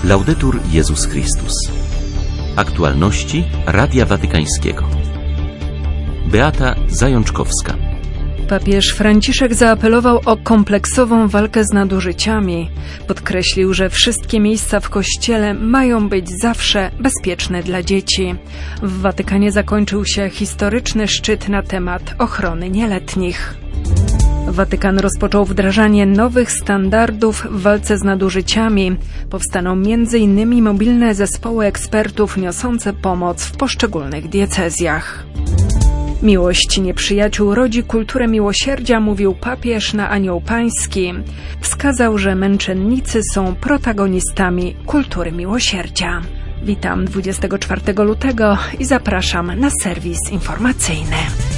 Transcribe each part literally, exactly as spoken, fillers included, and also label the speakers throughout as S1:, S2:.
S1: Laudetur Jezus Chrystus. Aktualności Radia Watykańskiego. Beata Zajączkowska.
S2: Papież Franciszek zaapelował o kompleksową walkę z nadużyciami. Podkreślił, że wszystkie miejsca w Kościele mają być zawsze bezpieczne dla dzieci. W Watykanie zakończył się historyczny szczyt na temat ochrony nieletnich. Watykan rozpoczął wdrażanie nowych standardów w walce z nadużyciami. Powstaną między innymi mobilne zespoły ekspertów niosące pomoc w poszczególnych diecezjach. Miłość nieprzyjaciół rodzi kulturę miłosierdzia, mówił papież na Anioł Pański. Wskazał, że męczennicy są protagonistami kultury miłosierdzia. Witam dwudziestego czwartego lutego i zapraszam na serwis informacyjny.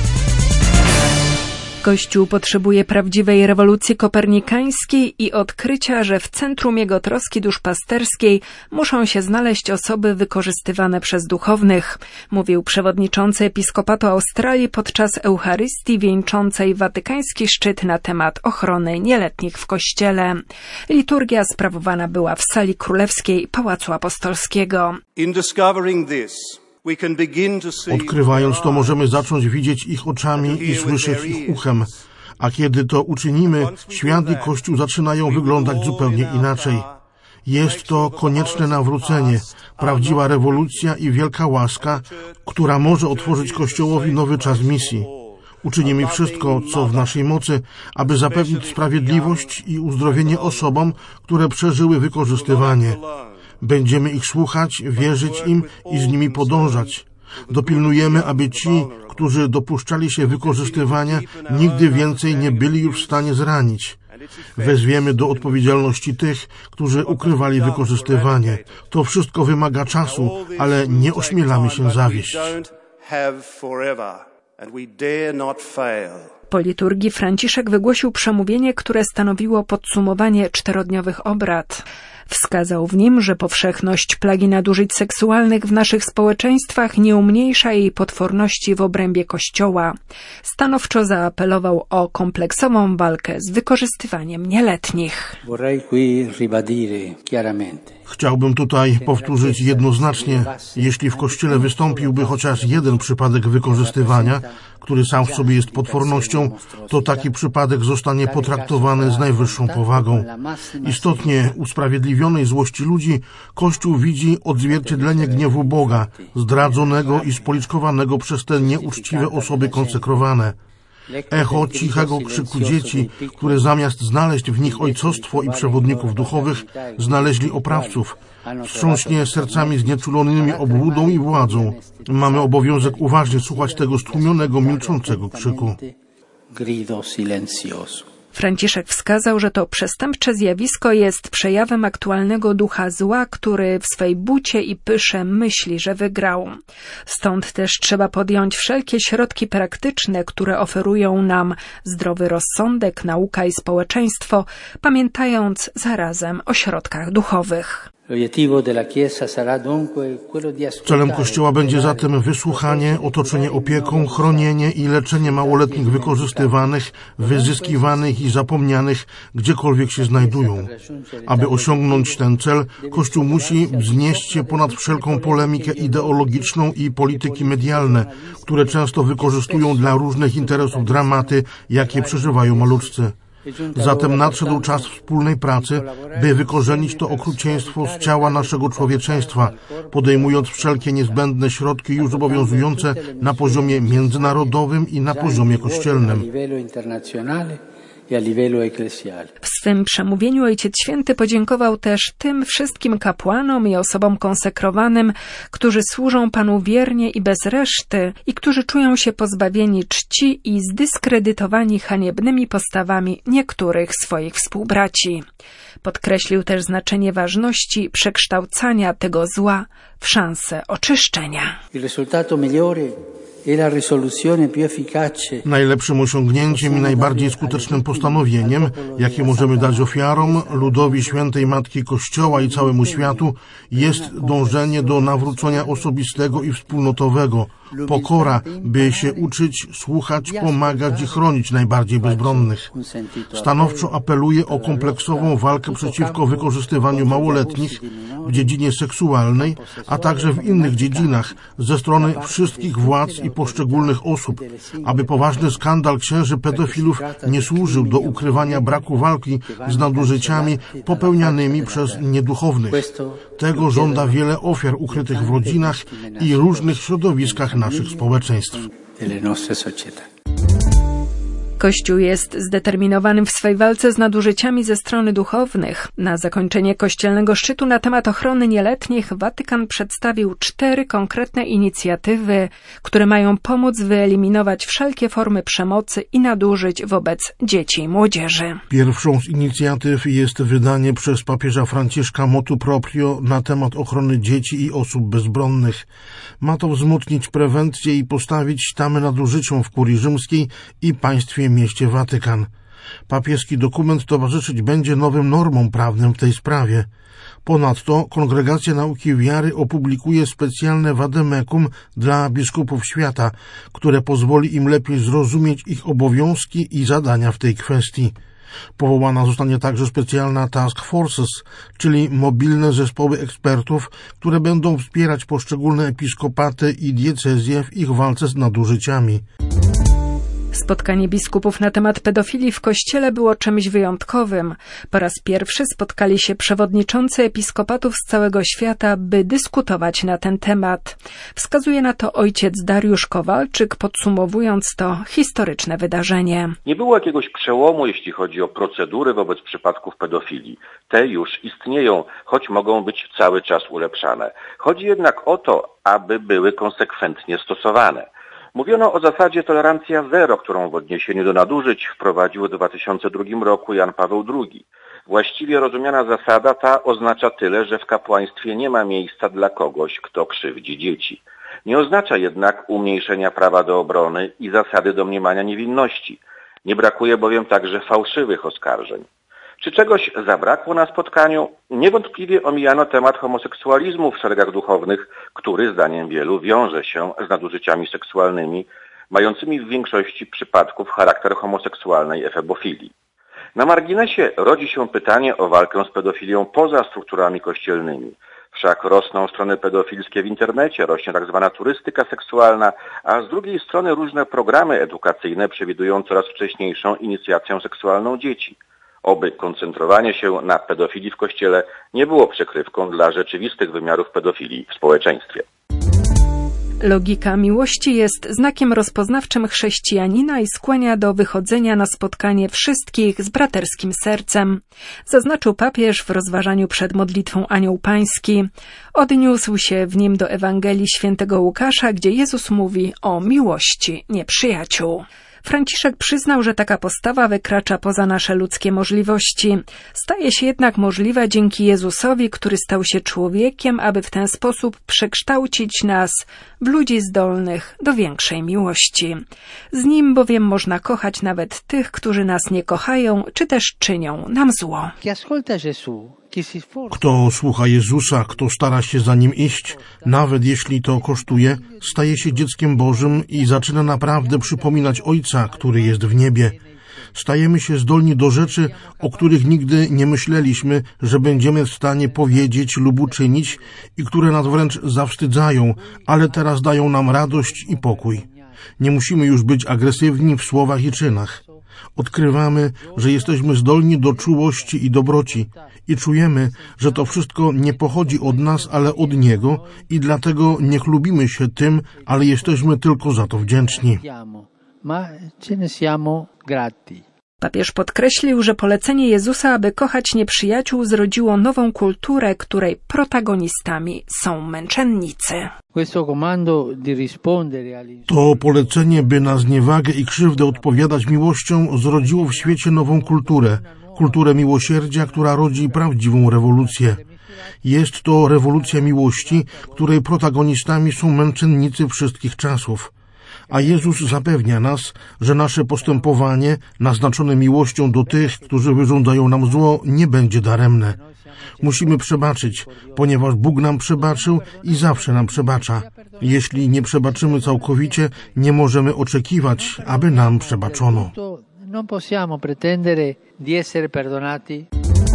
S2: Kościół potrzebuje prawdziwej rewolucji kopernikańskiej i odkrycia, że w centrum jego troski duszpasterskiej muszą się znaleźć osoby wykorzystywane przez duchownych, mówił przewodniczący Episkopatu Australii podczas Eucharystii wieńczącej watykański szczyt na temat ochrony nieletnich w Kościele. Liturgia sprawowana była w sali królewskiej Pałacu Apostolskiego.
S3: In discovering this,
S4: Odkrywając to, możemy zacząć widzieć ich oczami i słyszeć ich uchem, a kiedy to uczynimy, świat i Kościół zaczynają wyglądać zupełnie inaczej. Jest to konieczne nawrócenie, prawdziwa rewolucja i wielka łaska, która może otworzyć Kościołowi nowy czas misji. Uczynimy wszystko, co w naszej mocy, aby zapewnić sprawiedliwość i uzdrowienie osobom, które przeżyły wykorzystywanie. Będziemy ich słuchać, wierzyć im i z nimi podążać. Dopilnujemy, aby ci, którzy dopuszczali się wykorzystywania, nigdy więcej nie byli już w stanie zranić. Wezwiemy do odpowiedzialności tych, którzy ukrywali wykorzystywanie. To wszystko wymaga czasu, ale nie ośmielamy się zawieść.
S2: Po liturgii Franciszek wygłosił przemówienie, które stanowiło podsumowanie czterodniowych obrad. Wskazał w nim, że powszechność plagi nadużyć seksualnych w naszych społeczeństwach nie umniejsza jej potworności w obrębie Kościoła. Stanowczo zaapelował o kompleksową walkę z wykorzystywaniem nieletnich.
S4: Chciałbym tutaj powtórzyć jednoznacznie, jeśli w Kościele wystąpiłby chociaż jeden przypadek wykorzystywania, który sam w sobie jest potwornością, to taki przypadek zostanie potraktowany z najwyższą powagą. Istotnie usprawiedliwionej złości ludzi Kościół widzi odzwierciedlenie gniewu Boga, zdradzonego i spoliczkowanego przez te nieuczciwe osoby konsekrowane. Echo cichego krzyku dzieci, które zamiast znaleźć w nich ojcostwo i przewodników duchowych, znaleźli oprawców. Wstrząśnie sercami znieczulonymi obłudą i władzą. Mamy obowiązek uważnie słuchać tego stłumionego, milczącego krzyku.
S2: Franciszek wskazał, że to przestępcze zjawisko jest przejawem aktualnego ducha zła, który w swej bucie i pysze myśli, że wygrał. Stąd też trzeba podjąć wszelkie środki praktyczne, które oferują nam zdrowy rozsądek, nauka i społeczeństwo, pamiętając zarazem o środkach duchowych.
S4: Celem Kościoła będzie zatem wysłuchanie, otoczenie opieką, chronienie i leczenie małoletnich wykorzystywanych, wyzyskiwanych i zapomnianych, gdziekolwiek się znajdują. Aby osiągnąć ten cel, Kościół musi wznieść się ponad wszelką polemikę ideologiczną i polityki medialne, które często wykorzystują dla różnych interesów dramaty, jakie przeżywają maluczcy. Zatem nadszedł czas wspólnej pracy, by wykorzenić to okrucieństwo z ciała naszego człowieczeństwa, podejmując wszelkie niezbędne środki już obowiązujące na poziomie międzynarodowym i na poziomie kościelnym.
S2: W swym przemówieniu Ojciec Święty podziękował też tym wszystkim kapłanom i osobom konsekrowanym, którzy służą Panu wiernie i bez reszty i którzy czują się pozbawieni czci i zdyskredytowani haniebnymi postawami niektórych swoich współbraci. Podkreślił też znaczenie ważności przekształcania tego zła w szansę oczyszczenia.
S4: Najlepszym osiągnięciem i najbardziej skutecznym postanowieniem, jakie możemy dać ofiarom, ludowi świętej Matki Kościoła i całemu światu, jest dążenie do nawrócenia osobistego i wspólnotowego, pokora, by się uczyć, słuchać, pomagać i chronić najbardziej bezbronnych. Stanowczo apeluję o kompleksową walkę przeciwko wykorzystywaniu małoletnich w dziedzinie seksualnej, a także w innych dziedzinach ze strony wszystkich władz i poszczególnych osób, aby poważny skandal księży pedofilów nie służył do ukrywania braku walki z nadużyciami popełnianymi przez nieduchownych. Tego żąda wiele ofiar ukrytych w rodzinach i różnych środowiskach naszych społeczeństw.
S2: Kościół jest zdeterminowany w swej walce z nadużyciami ze strony duchownych. Na zakończenie kościelnego szczytu na temat ochrony nieletnich Watykan przedstawił cztery konkretne inicjatywy, które mają pomóc wyeliminować wszelkie formy przemocy i nadużyć wobec dzieci i młodzieży.
S4: Pierwszą z inicjatyw jest wydanie przez papieża Franciszka motu proprio na temat ochrony dzieci i osób bezbronnych. Ma to wzmocnić prewencję i postawić tamy nadużyciom w kurii rzymskiej i państwie mieście Watykan. Papieski dokument towarzyszyć będzie nowym normom prawnym w tej sprawie. Ponadto Kongregacja Nauki Wiary opublikuje specjalne vademecum dla biskupów świata, które pozwoli im lepiej zrozumieć ich obowiązki i zadania w tej kwestii. Powołana zostanie także specjalna task forces, czyli mobilne zespoły ekspertów, które będą wspierać poszczególne episkopaty i diecezje w ich walce z nadużyciami.
S2: Spotkanie biskupów na temat pedofilii w Kościele było czymś wyjątkowym. Po raz pierwszy spotkali się przewodniczący episkopatów z całego świata, by dyskutować na ten temat. Wskazuje na to ojciec Dariusz Kowalczyk, podsumowując to historyczne wydarzenie.
S3: Nie było jakiegoś przełomu, jeśli chodzi o procedury wobec przypadków pedofilii. Te już istnieją, choć mogą być cały czas ulepszane. Chodzi jednak o to, aby były konsekwentnie stosowane. Mówiono o zasadzie tolerancja zero, którą w odniesieniu do nadużyć wprowadził w dwa tysiące drugim roku Jan Paweł drugi. Właściwie rozumiana zasada ta oznacza tyle, że w kapłaństwie nie ma miejsca dla kogoś, kto krzywdzi dzieci. Nie oznacza jednak umniejszenia prawa do obrony i zasady domniemania niewinności. Nie brakuje bowiem także fałszywych oskarżeń. Czy czegoś zabrakło na spotkaniu? Niewątpliwie omijano temat homoseksualizmu w szeregach duchownych, który zdaniem wielu wiąże się z nadużyciami seksualnymi, mającymi w większości przypadków charakter homoseksualnej efebofilii. Na marginesie rodzi się pytanie o walkę z pedofilią poza strukturami kościelnymi. Wszak rosną strony pedofilskie w internecie, rośnie tak zwana turystyka seksualna, a z drugiej strony różne programy edukacyjne przewidują coraz wcześniejszą inicjację seksualną dzieci. Oby koncentrowanie się na pedofilii w Kościele nie było przykrywką dla rzeczywistych wymiarów pedofilii w społeczeństwie.
S2: Logika miłości jest znakiem rozpoznawczym chrześcijanina i skłania do wychodzenia na spotkanie wszystkich z braterskim sercem, zaznaczył papież w rozważaniu przed modlitwą Anioł Pański. Odniósł się w nim do Ewangelii świętego Łukasza, gdzie Jezus mówi o miłości nieprzyjaciół. Franciszek przyznał, że taka postawa wykracza poza nasze ludzkie możliwości. Staje się jednak możliwa dzięki Jezusowi, który stał się człowiekiem, aby w ten sposób przekształcić nas w ludzi zdolnych do większej miłości. Z Nim bowiem można kochać nawet tych, którzy nas nie kochają, czy też czynią nam zło.
S4: Kto słucha Jezusa, kto stara się za Nim iść, nawet jeśli to kosztuje, staje się dzieckiem Bożym i zaczyna naprawdę przypominać Ojca, który jest w niebie. Stajemy się zdolni do rzeczy, o których nigdy nie myśleliśmy, że będziemy w stanie powiedzieć lub uczynić i które nas wręcz zawstydzają, ale teraz dają nam radość i pokój. Nie musimy już być agresywni w słowach i czynach. Odkrywamy, że jesteśmy zdolni do czułości i dobroci i czujemy, że to wszystko nie pochodzi od nas, ale od Niego i dlatego nie chlubimy się tym, ale jesteśmy tylko za to wdzięczni.
S2: Papież podkreślił, że polecenie Jezusa, aby kochać nieprzyjaciół, zrodziło nową kulturę, której protagonistami są męczennicy.
S4: To polecenie, by na zniewagę i krzywdę odpowiadać miłością, zrodziło w świecie nową kulturę, kulturę miłosierdzia, która rodzi prawdziwą rewolucję. Jest to rewolucja miłości, której protagonistami są męczennicy wszystkich czasów. A Jezus zapewnia nas, że nasze postępowanie, naznaczone miłością do tych, którzy wyrządzają nam zło, nie będzie daremne. Musimy przebaczyć, ponieważ Bóg nam przebaczył i zawsze nam przebacza. Jeśli nie przebaczymy całkowicie, nie możemy oczekiwać, aby nam przebaczono.
S5: Non possiamo pretendere di essere perdonati.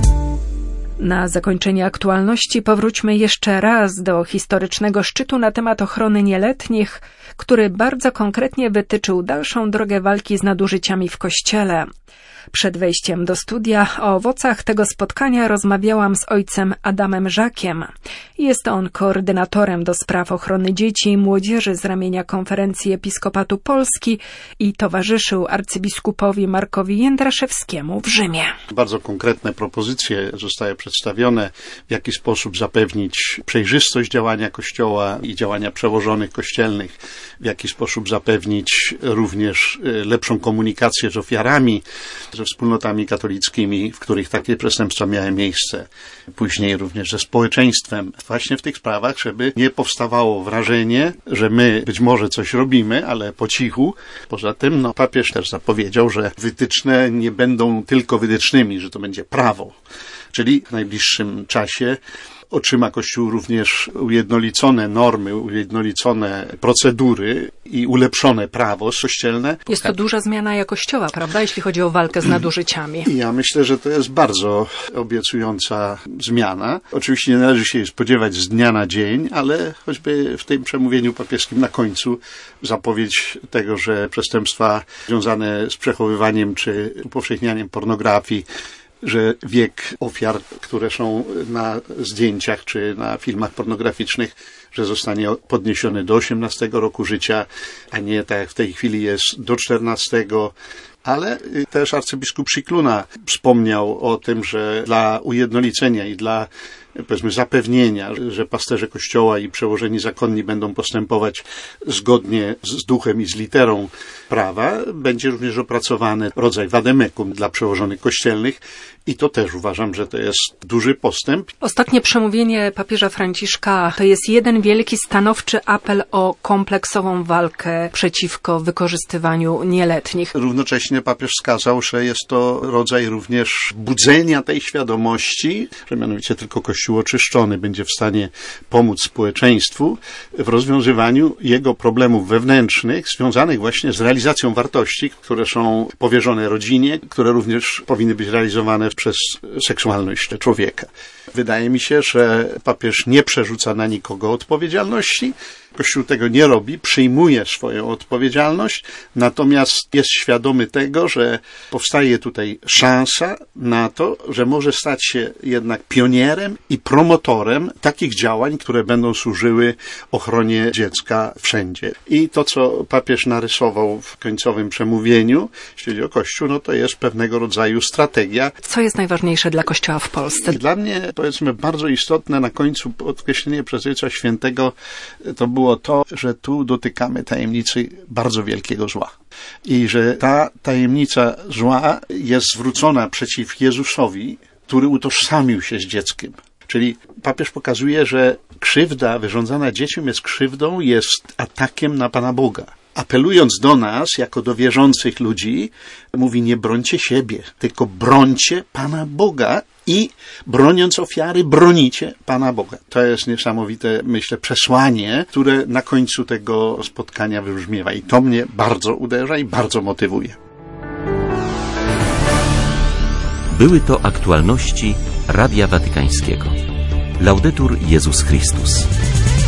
S2: Na zakończenie aktualności powróćmy jeszcze raz do historycznego szczytu na temat ochrony nieletnich, który bardzo konkretnie wytyczył dalszą drogę walki z nadużyciami w Kościele. Przed wejściem do studia o owocach tego spotkania rozmawiałam z ojcem Adamem Żakiem. Jest on koordynatorem do spraw ochrony dzieci i młodzieży z ramienia Konferencji Episkopatu Polski i towarzyszył arcybiskupowi Markowi Jędraszewskiemu w Rzymie.
S6: Bardzo konkretne propozycje zostały przedstawione, w jaki sposób zapewnić przejrzystość działania Kościoła i działania przełożonych kościelnych, w jaki sposób zapewnić również lepszą komunikację z ofiarami, ze wspólnotami katolickimi, w których takie przestępstwa miały miejsce. Później również ze społeczeństwem. Właśnie w tych sprawach, żeby nie powstawało wrażenie, że my być może coś robimy, ale po cichu. Poza tym, no, papież też zapowiedział, że wytyczne nie będą tylko wytycznymi, że to będzie prawo. Czyli w najbliższym czasie otrzyma Kościół również ujednolicone normy, ujednolicone procedury i ulepszone prawo kościelne.
S2: Jest to duża zmiana jakościowa, prawda, jeśli chodzi o walkę z nadużyciami?
S6: Ja myślę, że to jest bardzo obiecująca zmiana. Oczywiście nie należy się jej spodziewać z dnia na dzień, ale choćby w tym przemówieniu papieskim na końcu zapowiedź tego, że przestępstwa związane z przechowywaniem czy upowszechnianiem pornografii, że wiek ofiar, które są na zdjęciach czy na filmach pornograficznych, że zostanie podniesiony do osiemnastego roku życia, a nie tak jak w tej chwili jest do czternastego. Ale też arcybiskup Scicluna wspomniał o tym, że dla ujednolicenia i dla, powiedzmy, zapewnienia, że pasterze Kościoła i przełożeni zakonni będą postępować zgodnie z duchem i z literą prawa, będzie również opracowany rodzaj vademecum dla przełożonych kościelnych i to też uważam, że to jest duży postęp.
S2: Ostatnie przemówienie papieża Franciszka to jest jeden wielki stanowczy apel o kompleksową walkę przeciwko wykorzystywaniu nieletnich.
S6: Równocześnie papież wskazał, że jest to rodzaj również budzenia tej świadomości, że mianowicie tylko Kościół oczyszczony będzie w stanie pomóc społeczeństwu w rozwiązywaniu jego problemów wewnętrznych, związanych właśnie z realizacją wartości, które są powierzone rodzinie, które również powinny być realizowane przez seksualność człowieka. Wydaje mi się, że papież nie przerzuca na nikogo odpowiedzialności. Kościół tego nie robi, przyjmuje swoją odpowiedzialność, natomiast jest świadomy tego, że powstaje tutaj szansa na to, że może stać się jednak pionierem i promotorem takich działań, które będą służyły ochronie dziecka wszędzie. I to, co papież narysował w końcowym przemówieniu, jeśli chodzi o Kościół, no to jest pewnego rodzaju strategia.
S2: Co jest najważniejsze dla Kościoła w Polsce?
S6: I dla mnie, powiedzmy, bardzo istotne na końcu podkreślenie przez Ojca Świętego to było to, że tu dotykamy tajemnicy bardzo wielkiego zła. I że ta tajemnica zła jest zwrócona przeciw Jezusowi, który utożsamił się z dzieckiem. Czyli papież pokazuje, że krzywda wyrządzana dzieciom jest krzywdą, jest atakiem na Pana Boga. Apelując do nas, jako do wierzących ludzi, mówi: nie brońcie siebie, tylko brońcie Pana Boga i broniąc ofiary, bronicie Pana Boga. To jest niesamowite, myślę, przesłanie, które na końcu tego spotkania wybrzmiewa i to mnie bardzo uderza i bardzo motywuje.
S1: Były to aktualności Radia Watykańskiego. Laudetur Jezus Chrystus.